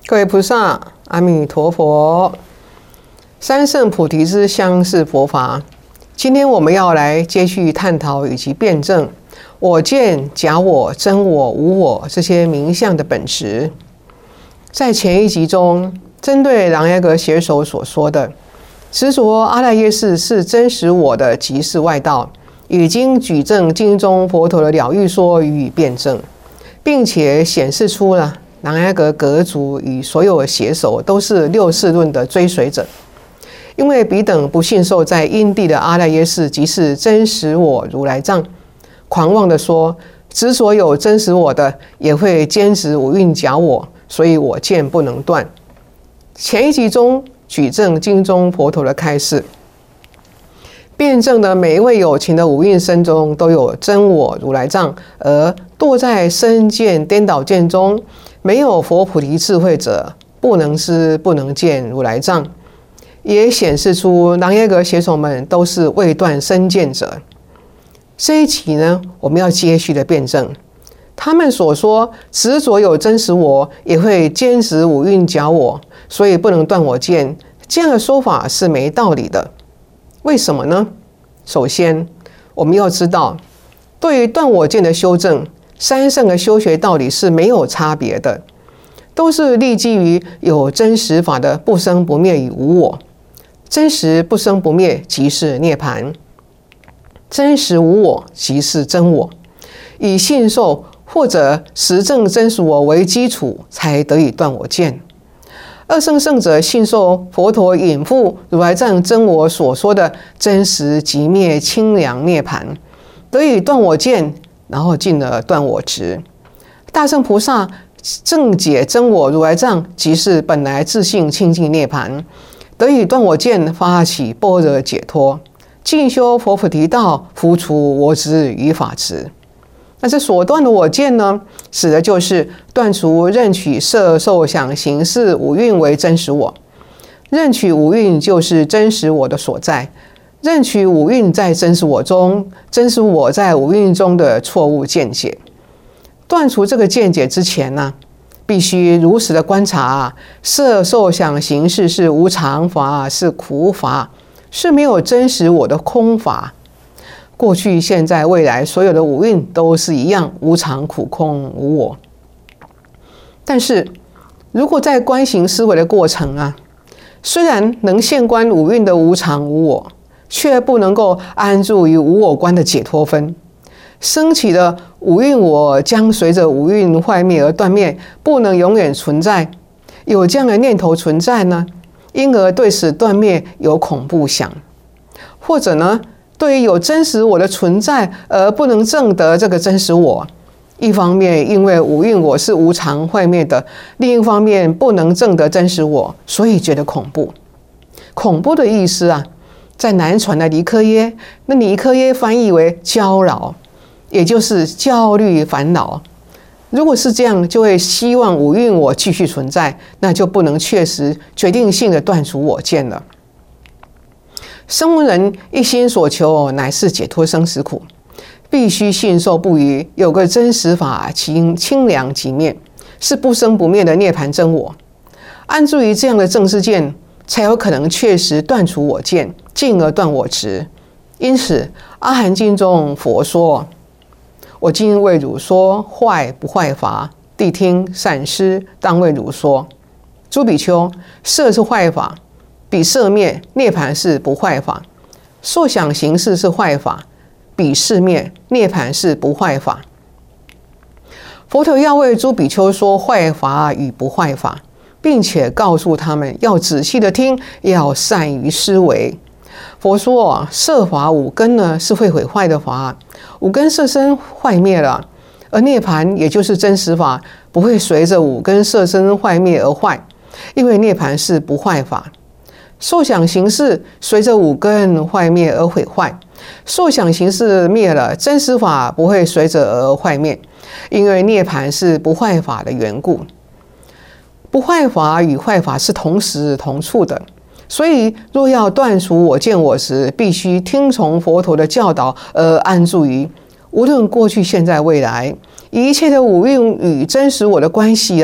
各位菩萨，阿弥陀佛。三圣菩提之相是佛法。今天我们要来接续探讨以及辩证我见、假我、真我、无我这些名相的本质。在前一集中，针对琅耶格写手所说的执着阿赖耶识是真实我的即是外道，已经举证经中佛陀的了欲说予以辩证，并且显示出了琅耶格格族与所有写手都是六世论的追随者，因为彼等不信受在因地的阿赖耶识即是真实我如来藏，狂妄地说执所有真实我的也会坚持五蕴假我，所以我见不能断。前一集中举证经中佛陀的开示，辩证的每一位有情的五蕴身中都有真我如来藏，而堕在身见颠倒见中，没有佛菩提智慧者，不能知不能见如来藏，也显示出琅耶格写手们都是未断身见者。这一集呢，我们要接续的辩证他们所说执着有真实我，也会坚持五蕴假我，所以不能断我见，这样的说法是没道理的。为什么呢？首先我们要知道，对于断我见的修正，三圣的修学道理是没有差别的，都是立基于有真实法的不生不灭与无我。真实不生不灭即是涅槃，真实无我即是真我，以信受或者实证真实我为基础，才得以断我见。二圣圣者信受佛陀引复如来藏真我所说的真实即灭清凉涅槃，得以断我见，然后进而断我执。大圣菩萨正解真我如来藏即是本来自性清净涅槃，得以断我见，发起般若解脱，进修佛菩提道，伏除我执与法执。那这所断的我见呢，指的就是断除认取色受想行识五蕴为真实我。认取五蕴就是真实我的所在，认取五蕴在真实我中，真实我在五蕴中的错误见解。断除这个见解之前呢，必须如实的观察色受想行识是无常法，是苦法，是没有真实我的空法。过去现在未来所有的五蕴都是一样，无常苦空无我。但是如果在观行思维的过程虽然能现观五蕴的无常无我，却不能够安住于无我观的解脱分，升起的五蕴我将随着五蕴坏灭而断灭，不能永远存在。有这样的念头存在呢，因而对此断灭有恐怖想，或者呢，对于有真实我的存在而不能证得这个真实我，一方面因为五蕴我是无常坏灭的，另一方面不能证得真实我，所以觉得恐怖。恐怖的意思在南传的尼科耶，那尼科耶翻译为焦扰，也就是焦虑烦恼。如果是这样，就会希望五蕴我继续存在，那就不能确实决定性的断除我见了。声闻人一心所求乃是解脱生死苦，必须信受不渝，有个真实法清凉即灭，是不生不灭的涅槃真我。安住于这样的正知见，才有可能确实断除我见，进而断我执。因此阿含经中佛说，我今为汝说坏不坏法，谛听善思，当为汝说。诸比丘，色是坏法，彼色灭，涅槃是不坏法；受想行识是坏法，彼识灭，涅槃是不坏法。佛陀要为诸比丘说坏法与不坏法，并且告诉他们要仔细的听，要善于思维。佛说色法五根呢是会毁坏的法，五根色身坏灭了，而涅槃也就是真实法，不会随着五根色身坏灭而坏，因为涅槃是不坏法。受想行识随着五根坏灭而毁坏，受想行识灭了，真实法不会随着而坏灭，因为涅槃是不坏法的缘故。不坏法与坏法是同时同处的，所以若要断除我见我执，必须听从佛陀的教导而安住于无论过去现在未来一切的五蕴与真实我的关系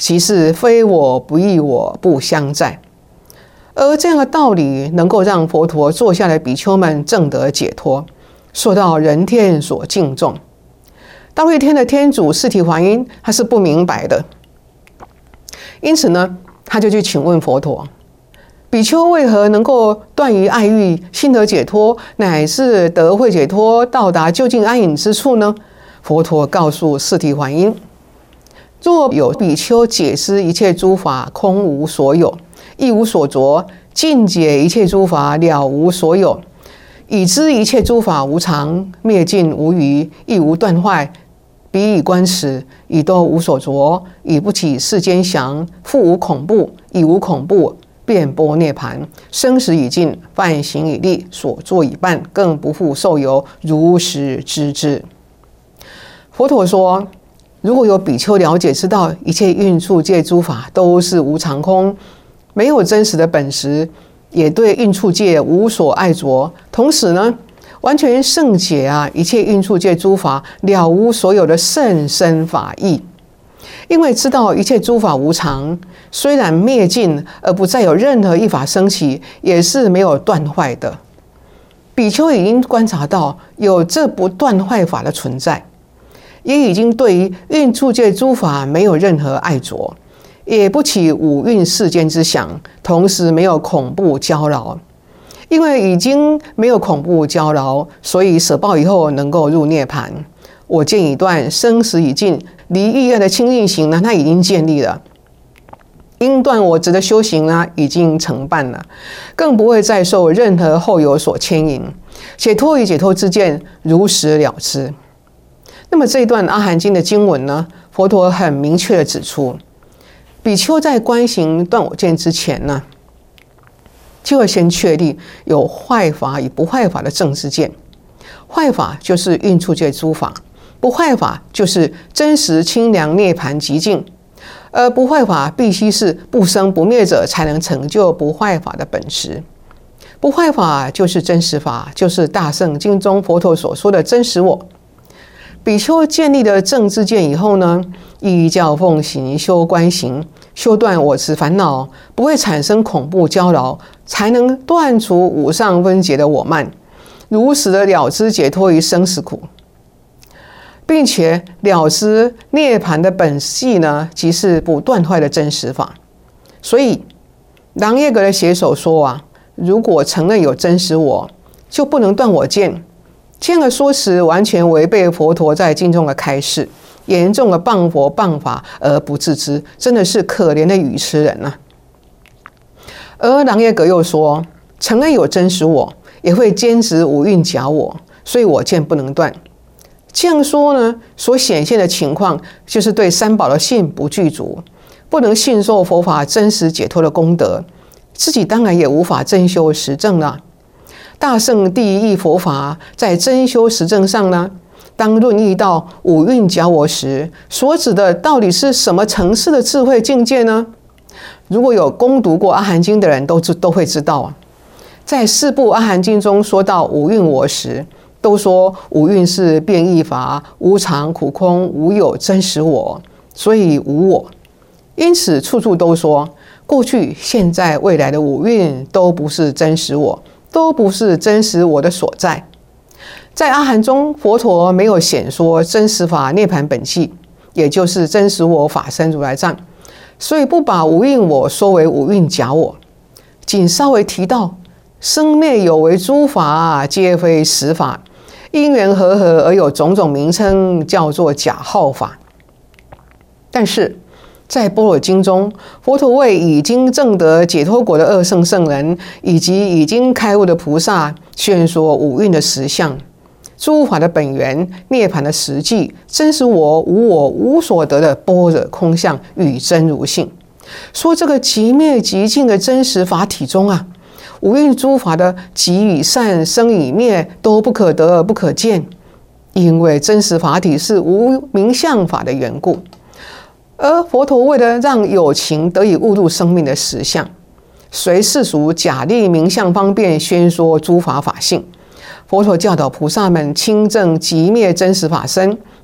即是非我不异我不相在。而这样的道理能够让佛陀座下的比丘们证得解脱，受到人天所敬重。大瑞天的天主释提桓因他是不明白的，因此呢，他就去请问佛陀：比丘为何能够断于爱欲，心得解脱，乃至得慧解脱，到达究竟安隐之处呢？佛陀告诉释提桓因：若有比丘解知一切诸法空无所有，亦无所着，尽解一切诸法了无所有，已知一切诸法无常，灭尽无余，亦无断坏，彼以观此，已都无所着，已不起世间想，复无恐怖，已无恐怖，遍般涅槃，生死已尽，梵行已立，所作已办，更不复受有，如实知之。佛陀说，如果有比丘了解知道一切蕴处界诸法都是无常空，没有真实的本实，也对蕴处界无所爱着，同时呢，完全圣解一切蕴处界诸法了无所有的甚深法义。因为知道一切诸法无常，虽然灭尽而不再有任何一法升起，也是没有断坏的。比丘已经观察到有这不断坏法的存在，也已经对于蕴处界诸法没有任何爱着，也不起五蕴世间之想，同时没有恐怖骄劳。因为已经没有恐怖骄劳，所以舍报以后能够入涅槃。我见已断，生死已尽，离欲爱的清净行呢，它已经建立了。因断我执的修行呢，已经成办了，更不会再受任何后有所牵引，解脱与解脱之见如实了知。那么这一段阿含经的经文呢，佛陀很明确的指出，比丘在观行断我见之前呢，就要先确立有坏法与不坏法的正知见。坏法就是蕴处界诸法，不坏法就是真实清凉涅槃极境。而不坏法必须是不生不灭者才能成就不坏法的本质。不坏法就是真实法，就是大圣经中佛陀所说的真实我。比丘建立了正知见以后呢，依教奉行，修观行，修断我执烦恼，不会产生恐怖骄劳，才能断除五上分解的我慢，如实的了知解脱于生死苦，并且了知涅槃的本系呢，即是不断坏的真实法。所以朗耶格的写手说如果承认有真实我，就不能断我见。这样的说辞完全违背佛陀在经中的开示，严重的谤佛谤法而不自知，真的是可怜的愚痴人啊。而朗耶格又说，承认有真实我，也会坚持五蕴假我，所以我见不能断。这样说呢，所显现的情况就是对三宝的信不具足，不能信受佛法真实解脱的功德，自己当然也无法真修实证了。大圣第一义佛法在真修实证上呢，当论议到五蕴假我时，所指的到底是什么层次的智慧境界呢？如果有攻读过阿含经的人都会知道在四部阿含经中说到五蕴我时，都说五蕴是变异法，无常苦空，无有真实我，所以无我。因此处处都说过去现在未来的五蕴都不是真实我，都不是真实我的所在。在阿含中，佛陀没有显说真实法涅槃本寂，也就是真实我法身如来藏，所以不把五蕴我说为五蕴假我，仅稍微提到生灭有为诸法皆非实法，因缘和合而有种种名称，叫做假号法。但是在般若经中，佛陀为已经证得解脱果的二圣圣人以及已经开悟的菩萨宣说五蕴的实相，诸法的本源，涅槃的实际，真实我无我无所得的般若空相与真如性。说这个极灭极尽的真实法体中五蕴诸法的极与善、生与灭都不可得而不可见，因为真实法体是无名相法的缘故。而佛陀为了让有情得以悟入生命的实相，随世俗假立名相方便宣说诸法法性。佛陀教导菩萨们亲证极灭真实法身，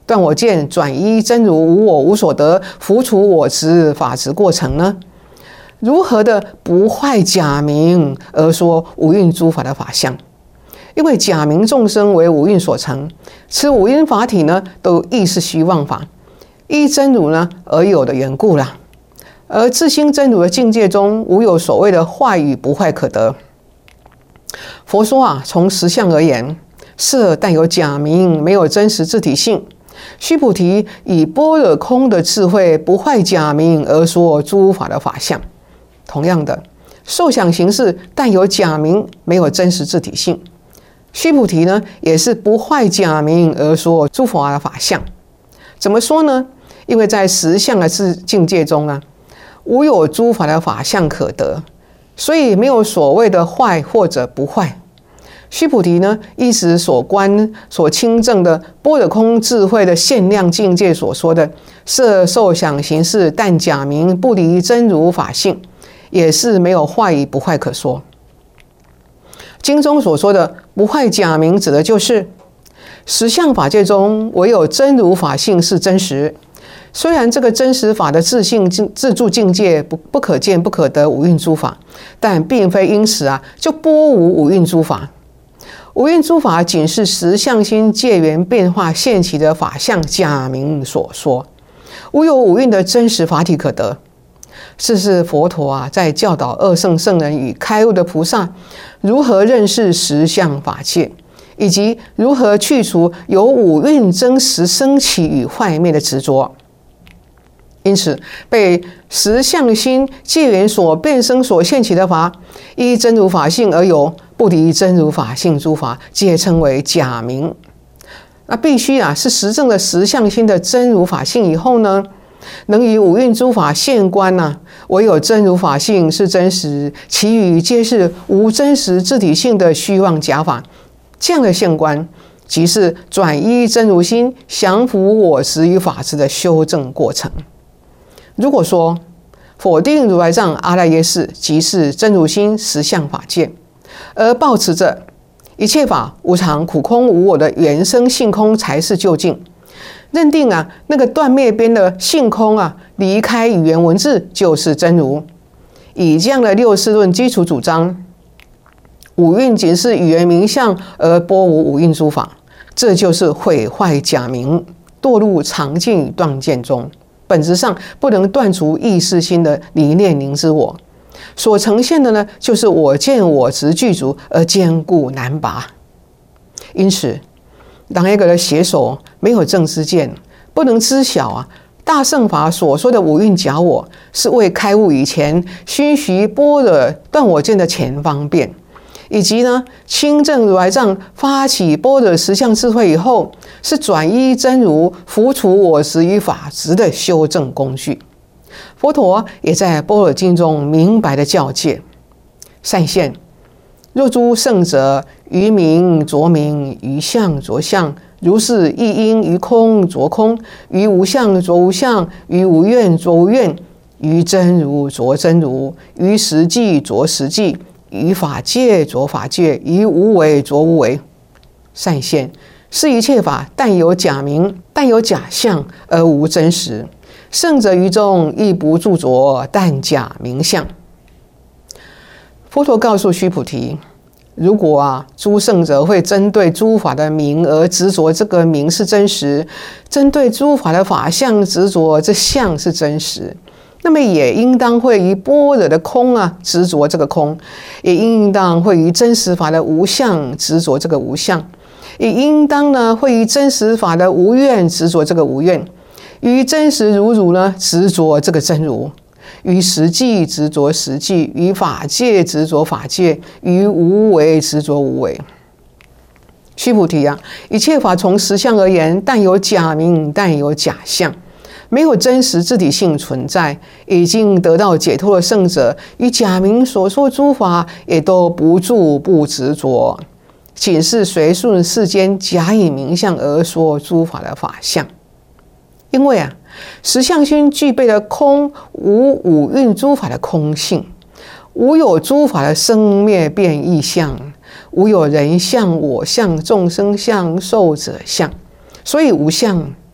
断我见转依真如无我无所得，伏除我执法执过程呢？如何的不坏假名而说五蕴诸法的法相？因为假名众生为五蕴所成，此五蕴法体呢，都亦是虚妄法，依真如呢而有的缘故啦。而自心真如的境界中，无有所谓的坏与不坏可得。佛说啊，从实相而言，色但有假名，没有真实自体性。须菩提以般若空的智慧，不坏假名而说诸法的法相。同样的，受想行识但有假名，没有真实自体性。须菩提呢，也是不坏假名而说诸法的法相。怎么说呢？因为在实相的境界中啊，无有诸法的法相可得，所以没有所谓的坏或者不坏。须菩提呢，依时所观所亲证的般若空智慧的限量境界所说的色受想行识但假名，不离真如法性，也是没有坏与不坏可说。经中所说的不坏假名，指的就是实相法界中唯有真如法性是真实。虽然这个真实法的自性自住境界不可见不可得五蕴诸法，但并非因此就拨无五蕴诸法。五蕴诸法仅是实相心界缘变化现起的法相假名所说，无有五蕴的真实法体可得。这是佛陀在教导二乘圣人与开悟的菩萨如何认识实相法界，以及如何去除由五蕴真实生起与坏灭的执着。因此，被实相心界缘所变生所现起的法，依真如法性而有，不离真如法性诸法，皆称为假名。那必须是实证了实相心的真如法性以后呢，能以五蕴诸法现观唯有真如法性是真实，其余皆是无真实自体性的虚妄假法。这样的现观，即是转依真如心，降伏我执与法执的修正过程。如果说否定如来藏阿赖耶识即是真如心实相法界，而抱持着一切法无常苦空无我的原生性空才是究竟，认定那个断灭边的性空离开语言文字就是真如，以这样的六事论基础主张五蕴仅是语言名相而拨无五蕴诸法，这就是毁坏假名，堕入常见与断见中，本质上不能断除意识心的离念凝之我，所呈现的呢，就是我见我执具足而坚固难拔。因此，当一个人携手没有正知见，不能知晓大乘法所说的五蕴假我，是未开悟以前熏习般若断我见的前方便，以及呢亲证如来藏发起般若实相智慧以后，是转依真如伏除我执与法执的修正工具。佛陀也在般若经中明白的教诫：善现，若诸圣者于名着名，于相着相，如是亦应于空着空，于无相着无相，于无愿着无愿，于真如着真如，于实际着实际，于法界着法界，于无为着无为。善现是一切法但有假名，但有假象而无真实。圣者于中亦不著着，但假名相。佛陀告诉须菩提，如果诸圣者会针对诸法的名而执着这个名是真实，针对诸法的法相执着这相是真实，那么也应当会于般若的空执着这个空，也应当会于真实法的无相执着这个无相，也应当呢会于真实法的无愿执着这个无愿，于真实如如呢执着这个真如，于实际执着实际，于法界执着法界，于无为执着无为。须菩提一切法从实相而言，但有假名，但有假象，没有真实自体性存在。已经得到解脱的圣者，与假名所说诸法也都不住不执着，仅是随顺世间假以名相而说诸法的法相。因为实相心具备了空无五蕴诸法的空性，无有诸法的生灭变异相，无有人相我相众生相寿者相，所以无相。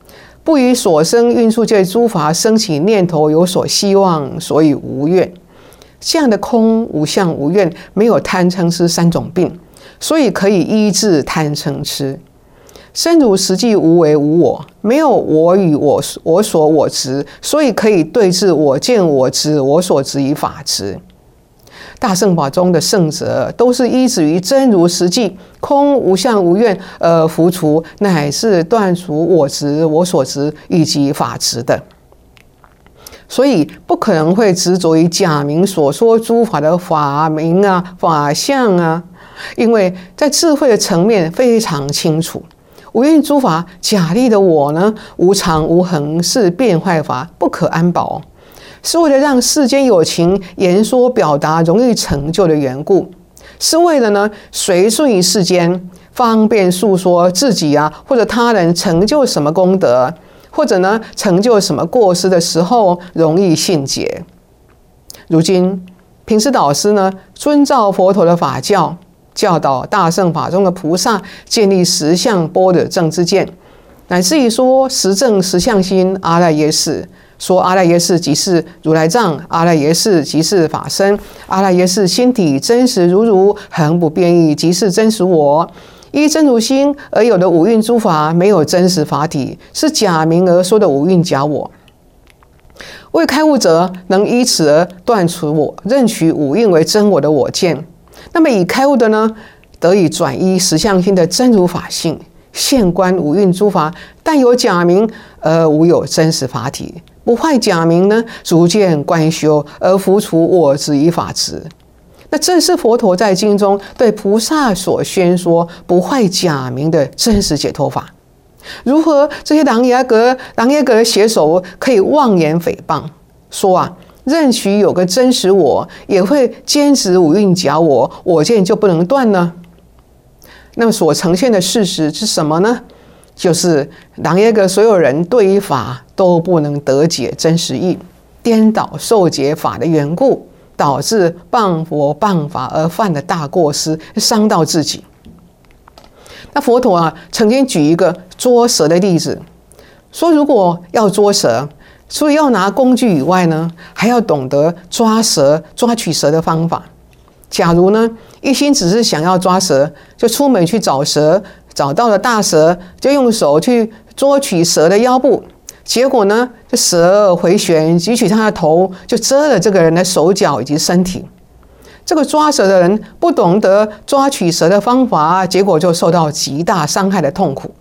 不与所生运数界诸法生起念头有所希望，所以无愿。这样的空无相无愿，没有贪嗔痴三种病，所以可以医治贪嗔痴。身如实际无为无我，没有我与我所我执，所以可以对治我见我执我所执与法执。大乘法中的圣者，都是依止于真如实际空无相无愿而伏除，乃至断除我执我所执以及法执的。所以不可能会执着于假名所说诸法的法名啊、法相啊，因为在智慧的层面非常清楚，无愿诸法假立的我呢，无常无恒，是变坏法，不可安保，是为了让世间有情言说表达容易成就的缘故，是为了呢随顺于世间，方便诉说自己啊或者他人成就什么功德，或者呢成就什么过失的时候容易信解。如今平师导师呢遵照佛陀的法教，教导大乘法中的菩萨建立实相般若正知见，乃至于说实证实相心阿赖耶识，说阿赖耶识即是如来藏，阿赖耶识即是法身，阿赖耶识心体真实如如，恒不变异，即是真实我。依真如心而有的五蕴诸法，没有真实法体，是假名而说的五蕴假我。未开悟者能依此而断除我，认取五蕴为真我的我见。那么已开悟的呢，得以转依实相心的真如法性，现观五蕴诸法，但有假名而无有真实法体，不坏假名呢，逐渐观修而伏除我执与法执。那这是佛陀在经中对菩萨所宣说不坏假名的真实解脱法。如何这些琅琊阁的写手可以妄言诽谤，说啊，认许有个真实我，也会坚持五蕴假我，我见就不能断呢？那么所呈现的事实是什么呢？就是琅琊阁所有人对于法都不能得解真实义，颠倒受解法的缘故，导致谤佛谤法而犯了大过失，伤到自己。那佛陀啊，曾经举一个捉蛇的例子，说如果要捉蛇，除了要拿工具以外呢，还要懂得抓取蛇的方法。假如呢，一心只是想要抓蛇，就出门去找蛇，找到了大蛇，就用手去捉取蛇的腰部，结果呢，这蛇回旋举起它的头，就遮了这个人的手脚以及身体。这个抓蛇的人不懂得抓取蛇的方法，结果就受到极大伤害的痛苦。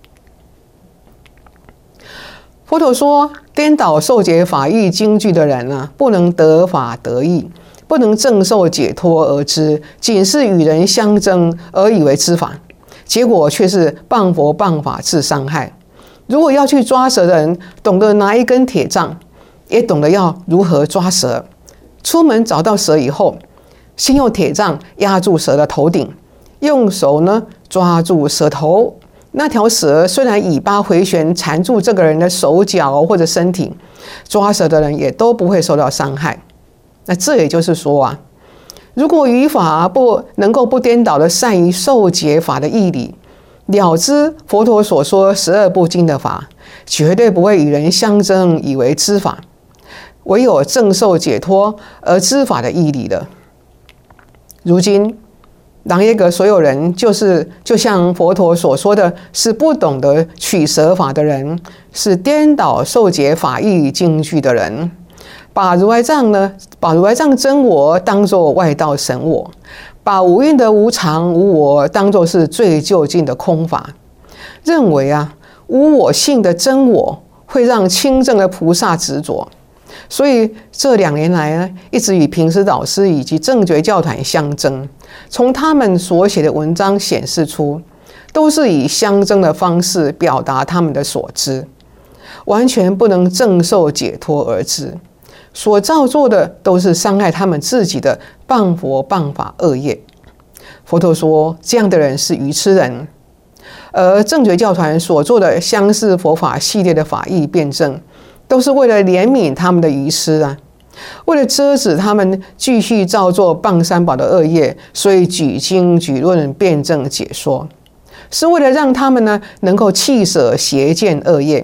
佛陀说，颠倒受解法义经句的人啊，不能得法得义，不能正受解脱而知，仅是与人相争而以为知法，结果却是谤佛谤法致伤害。如果要去抓蛇的人，懂得拿一根铁杖，也懂得要如何抓蛇。出门找到蛇以后，先用铁杖压住蛇的头顶，用手呢抓住蛇头。那条蛇虽然尾巴回旋缠住这个人的手脚或者身体，抓蛇的人也都不会受到伤害。那这也就是说啊，如果语法不能够不颠倒的善于受解法的义理，了知佛陀所说12部经的法，绝对不会与人相争以为知法，唯有正受解脱而知法的义理了。如今琅琊阁所有人就像佛陀所说的，是不懂得取舍法的人，是颠倒受解法义经句的人，把如来藏真我当作外道神我，把五蕴的无常无我当作是最究竟的空法，认为啊无我性的真我会让清正的菩萨执着。所以这2年来呢，一直与平师导师以及正觉教团相争。从他们所写的文章显示出，都是以相争的方式表达他们的所知，完全不能正受解脱而知。所造作的都是伤害他们自己的谤佛谤法恶业。佛陀说，这样的人是愚痴人。而正觉教团所做的相似佛法系列的法义辩证，都是为了怜悯他们的愚痴啊，为了遮止他们继续造作谤三宝的恶业，所以举经举论辩证解说，是为了让他们呢能够弃舍邪见恶业，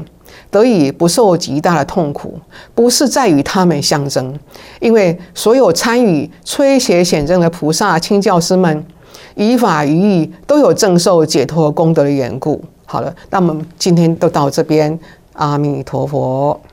得以不受极大的痛苦，不是在于他们相争，因为所有参与催邪显正的菩萨亲教师们，于法于义都有正受解脱功德的缘故。好了，那我们今天都到这边，阿弥陀佛。